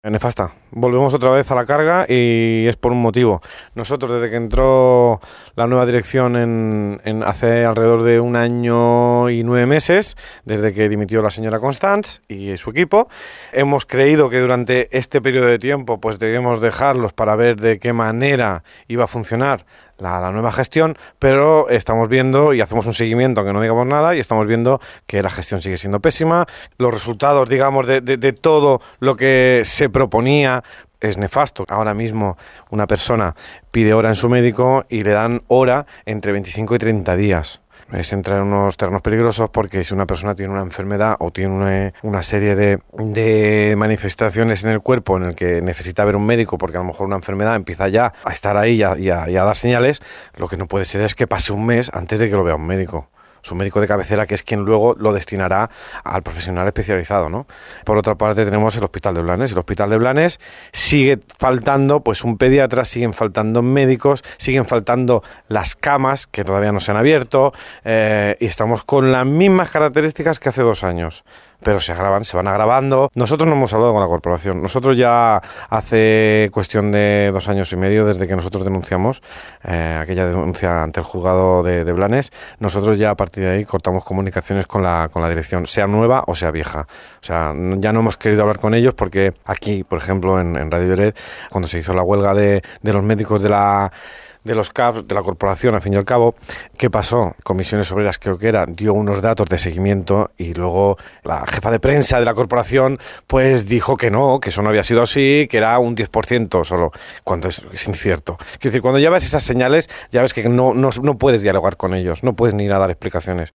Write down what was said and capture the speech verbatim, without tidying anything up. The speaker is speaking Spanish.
Nefasta. Volvemos otra vez a la carga y es por un motivo. Nosotros, desde que entró la nueva dirección en, en hace alrededor de un año y nueve meses, desde que dimitió la señora Constance y su equipo, hemos creído que durante este periodo de tiempo pues debemos dejarlos para ver de qué manera iba a funcionar La, la nueva gestión, pero estamos viendo y hacemos un seguimiento, aunque no digamos nada, y estamos viendo que la gestión sigue siendo pésima. Los resultados, digamos, de, de, de todo lo que se proponía es nefasto. Ahora mismo una persona pide hora en su médico y le dan hora entre veinticinco y treinta días. Es entrar en unos terrenos peligrosos porque si una persona tiene una enfermedad o tiene una, una serie de, de manifestaciones en el cuerpo en el que necesita ver un médico porque a lo mejor una enfermedad empieza ya a estar ahí y a, y a, y a dar señales, lo que no puede ser es que pase un mes antes de que lo vea un médico. Su médico de cabecera, que es quien luego lo destinará al profesional especializado, ¿no? Por otra parte tenemos el Hospital de Blanes. El Hospital de Blanes sigue faltando pues un pediatra, siguen faltando médicos, siguen faltando las camas que todavía no se han abierto eh, y estamos con las mismas características que hace dos años. Pero se agravan, se van agravando. Nosotros no hemos hablado con la corporación. Nosotros ya hace cuestión de dos años y medio, desde que nosotros denunciamos eh, aquella denuncia ante el juzgado de, de Blanes, nosotros ya a partir de ahí cortamos comunicaciones con la, con la dirección, sea nueva o sea vieja. O sea, ya no hemos querido hablar con ellos porque aquí, por ejemplo, en, en Radio Lloret, cuando se hizo la huelga de, de los médicos de la... de los C A Ps, de la corporación, al fin y al cabo, ¿qué pasó? Comisiones Obreras, creo que era, dio unos datos de seguimiento y luego la jefa de prensa de la corporación pues dijo que no, que eso no había sido así, que era un diez por ciento solo, cuando es, es incierto. Quiero decir, cuando ya ves esas señales, ya ves que no, no, no puedes dialogar con ellos, no puedes ni ir a dar explicaciones.